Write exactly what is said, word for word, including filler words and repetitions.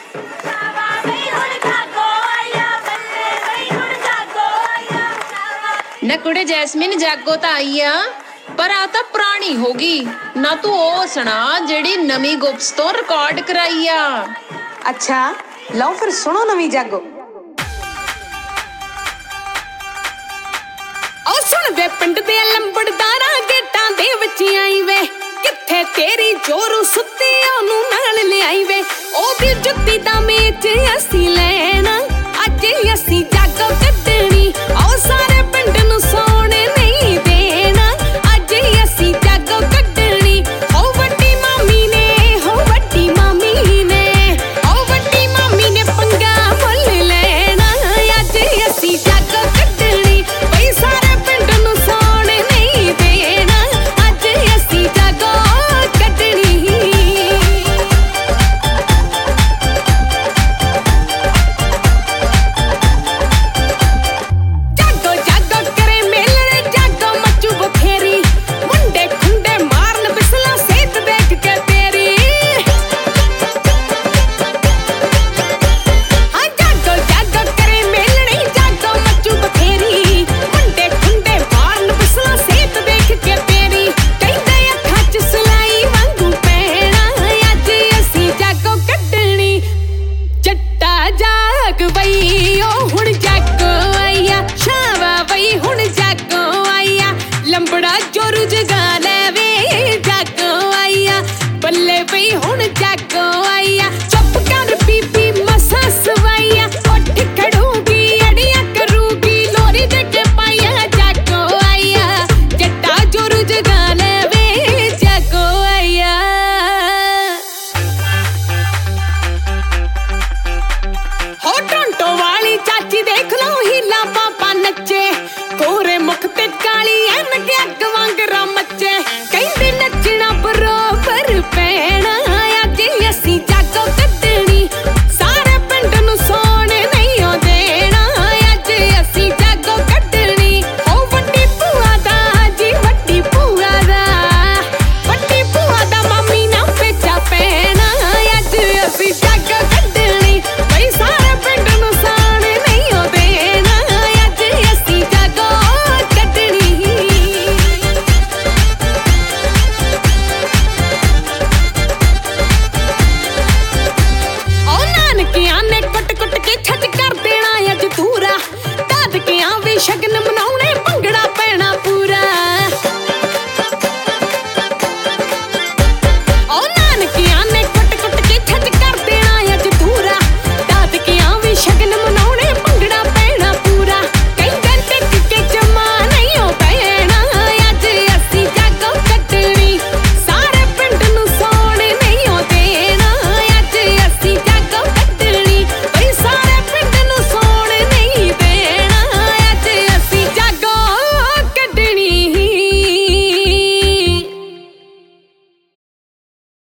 ਨਾ ਕੁੜੇ ਜੈਸਮੀਨ ਜਾਗੋ ਤਾਂ ਆਈ ਆ, ਪਰ ਆ ਤਾਂ ਪੁਰਾਣੀ ਹੋ ਗਈ ਨਾ। ਤੂੰ ਉਹ ਸੁਣਾ ਜਿਹੜੀ ਨਵੀਂ ਗੁਪਸ ਤੋਂ ਰਿਕਾਰਡ ਕਰਾਈ ਆ। ਅੱਛਾ ਲਓ ਫਿਰ ਸੁਣੋ ਨਵੀਂ ਜਾਗੋ। ਉਹ ਸੁਣ ਵੇ ਪਿੰਡ ਦੇ ਲੰਬੜਦਾਰਾਂ ਗੇਟਾਂ ਦੇ ਵਿੱਚ ਆਈ ਵੇ, ਕਿੱਥੇ ਤੇਰੀ ਜੋਰੂ ਸੁੱਤੀ ਉਹਨੂੰ ਨਾਲ ਲਿਆਈ ਵੇ। ਉਹਦੀ ਜੁੱਤੀ ਦਾ ਮੇਚ ਅਸੀਂ ਲੈ